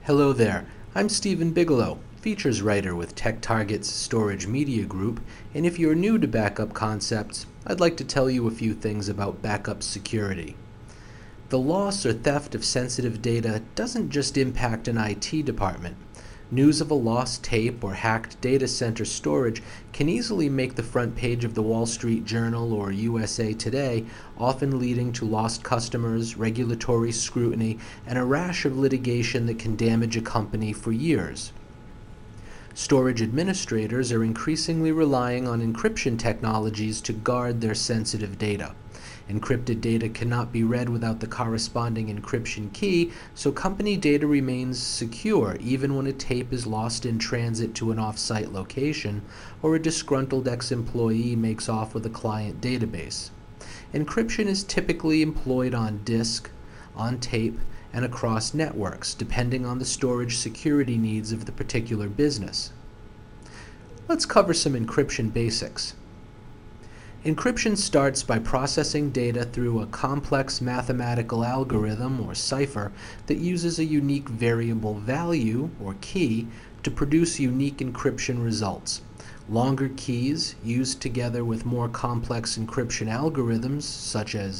Hello there, I'm Stephen Bigelow, features writer with TechTarget's Storage Media Group, and if you're new to backup concepts, I'd like to tell you a few things about backup security. The loss or theft of sensitive data doesn't just impact an IT department. News of a lost tape or hacked data center storage can easily make the front page of the Wall Street Journal or USA Today, often leading to lost customers, regulatory scrutiny, and a rash of litigation that can damage a company for years. Storage administrators are increasingly relying on encryption technologies to guard their sensitive data. Encrypted data cannot be read without the corresponding encryption key, so company data remains secure even when a tape is lost in transit to an off-site location or a disgruntled ex-employee makes off with a client database. Encryption is typically employed on disk, on tape, and across networks, depending on the storage security needs of the particular business. Let's cover some encryption basics. Encryption starts by processing data through a complex mathematical algorithm, or cipher, that uses a unique variable value, or key, to produce unique encryption results. Longer keys, used together with more complex encryption algorithms, such as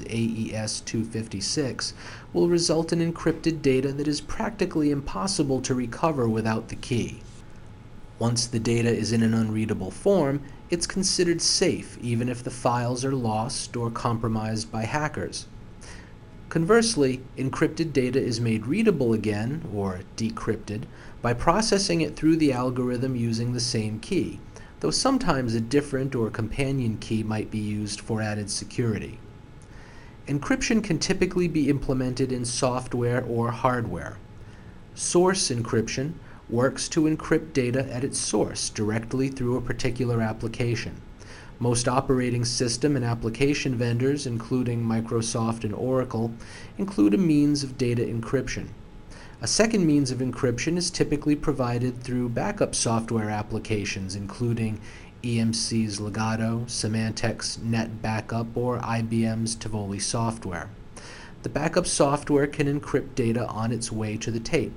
AES-256, will result in encrypted data that is practically impossible to recover without the key. Once the data is in an unreadable form, it's considered safe even if the files are lost or compromised by hackers. Conversely, encrypted data is made readable again, or decrypted, by processing it through the algorithm using the same key, though sometimes a different or companion key might be used for added security. Encryption can typically be implemented in software or hardware. Source encryption works to encrypt data at its source directly through a particular application. Most operating system and application vendors, including Microsoft and Oracle, include a means of data encryption. A second means of encryption is typically provided through backup software applications, including EMC's Legato, Symantec's NetBackup, or IBM's Tivoli software. The backup software can encrypt data on its way to the tape.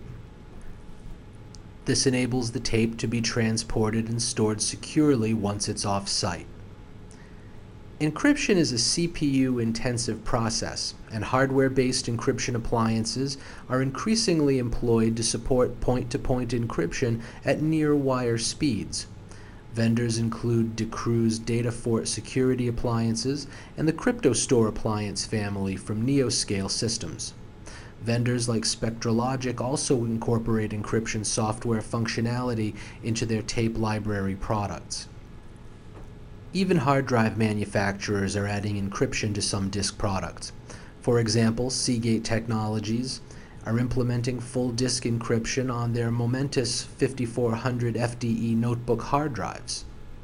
This enables the tape to be transported and stored securely once it's off-site. Encryption is a CPU-intensive process, and hardware-based encryption appliances are increasingly employed to support point-to-point encryption at near-wire speeds. Vendors include Decru's Datafort security appliances and the CryptoStore appliance family from Neoscale Systems. Vendors like SpectraLogic also incorporate encryption software functionality into their tape library products. Even hard drive manufacturers are adding encryption to some disk products. For example, Seagate Technologies are implementing full disk encryption on their Momentus 5400 FDE notebook hard drives.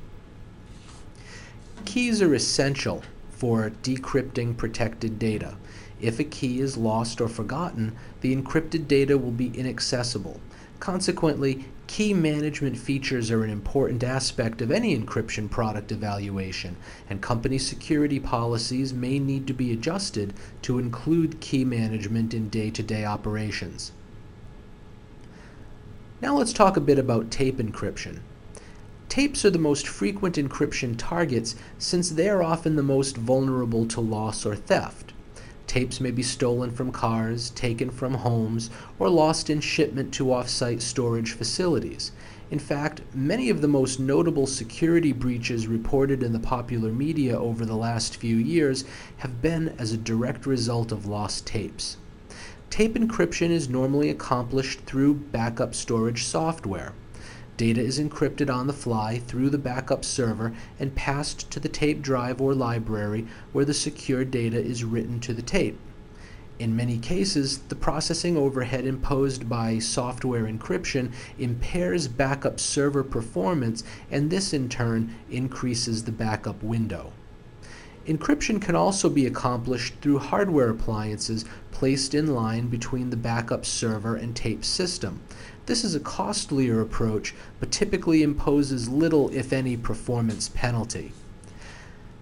Keys are essential for decrypting protected data. If a key is lost or forgotten, the encrypted data will be inaccessible. Consequently, key management features are an important aspect of any encryption product evaluation, and company security policies may need to be adjusted to include key management in day-to-day operations. Now let's talk a bit about tape encryption. Tapes are the most frequent encryption targets since they are often the most vulnerable to loss or theft. Tapes may be stolen from cars, taken from homes, or lost in shipment to off-site storage facilities. In fact, many of the most notable security breaches reported in the popular media over the last few years have been as a direct result of lost tapes. Tape encryption is normally accomplished through backup storage software. Data is encrypted on the fly through the backup server and passed to the tape drive or library where the secure data is written to the tape. In many cases, the processing overhead imposed by software encryption impairs backup server performance, and this in turn increases the backup window. Encryption can also be accomplished through hardware appliances placed in line between the backup server and tape system. This is a costlier approach, but typically imposes little, if any, performance penalty.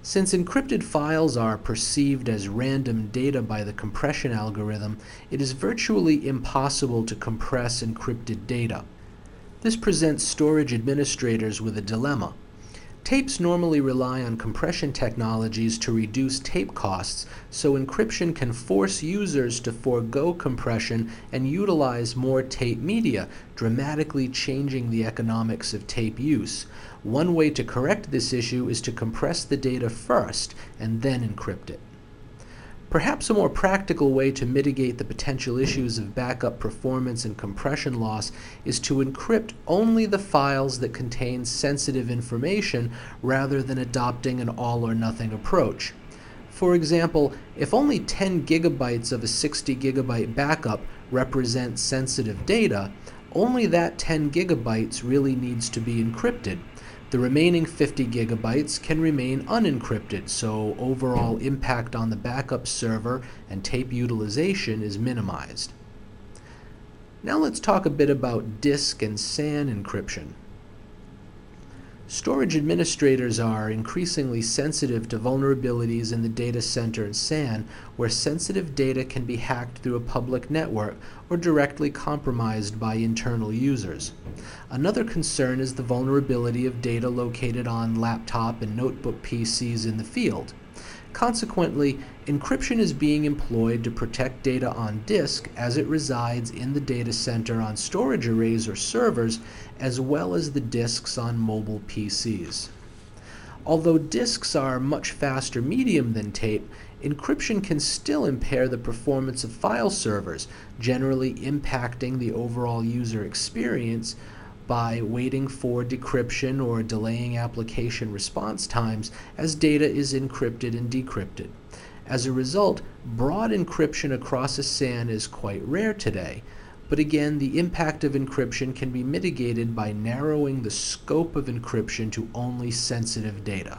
Since encrypted files are perceived as random data by the compression algorithm, it is virtually impossible to compress encrypted data. This presents storage administrators with a dilemma. Tapes normally rely on compression technologies to reduce tape costs, so encryption can force users to forego compression and utilize more tape media, dramatically changing the economics of tape use. One way to correct this issue is to compress the data first and then encrypt it. Perhaps a more practical way to mitigate the potential issues of backup performance and compression loss is to encrypt only the files that contain sensitive information rather than adopting an all-or-nothing approach. For example, if only 10 gigabytes of a 60 gigabyte backup represent sensitive data, only that 10 gigabytes really needs to be encrypted. The remaining 50 gigabytes can remain unencrypted, so overall impact on the backup server and tape utilization is minimized. Now let's talk a bit about disk and SAN encryption. Storage administrators are increasingly sensitive to vulnerabilities in the data center and SAN, where sensitive data can be hacked through a public network or directly compromised by internal users. Another concern is the vulnerability of data located on laptop and notebook PCs in the field. Consequently, encryption is being employed to protect data on disk as it resides in the data center on storage arrays or servers, as well as the disks on mobile PCs. Although disks are much faster medium than tape, encryption can still impair the performance of file servers, generally impacting the overall user experience by waiting for decryption or delaying application response times as data is encrypted and decrypted. As a result, broad encryption across a SAN is quite rare today, but again, the impact of encryption can be mitigated by narrowing the scope of encryption to only sensitive data.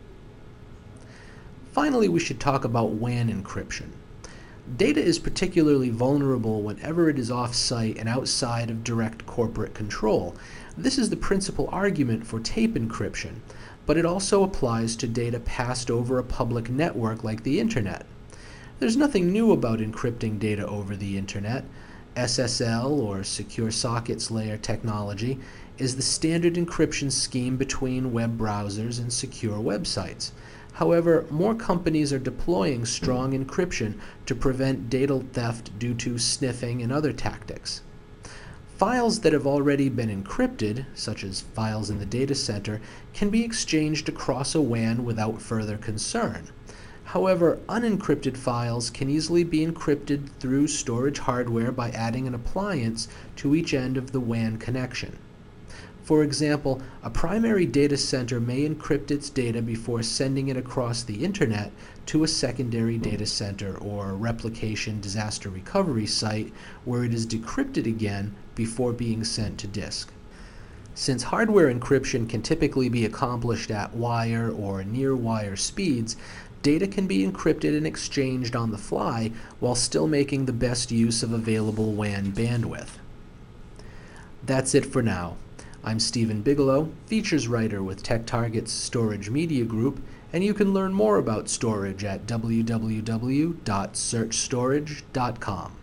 Finally, we should talk about WAN encryption. Data is particularly vulnerable whenever it is off-site and outside of direct corporate control. This is the principal argument for tape encryption, but it also applies to data passed over a public network like the Internet. There's nothing new about encrypting data over the Internet. SSL, or Secure Sockets Layer technology, is the standard encryption scheme between web browsers and secure websites. However, more companies are deploying strong encryption to prevent data theft due to sniffing and other tactics. Files that have already been encrypted, such as files in the data center, can be exchanged across a WAN without further concern. However, unencrypted files can easily be encrypted through storage hardware by adding an appliance to each end of the WAN connection. For example, a primary data center may encrypt its data before sending it across the Internet to a secondary data center or replication disaster recovery site where it is decrypted again before being sent to disk. Since hardware encryption can typically be accomplished at wire or near wire speeds, data can be encrypted and exchanged on the fly while still making the best use of available WAN bandwidth. That's it for now. I'm Stephen Bigelow, features writer with TechTarget's Storage Media Group, and you can learn more about storage at www.searchstorage.com.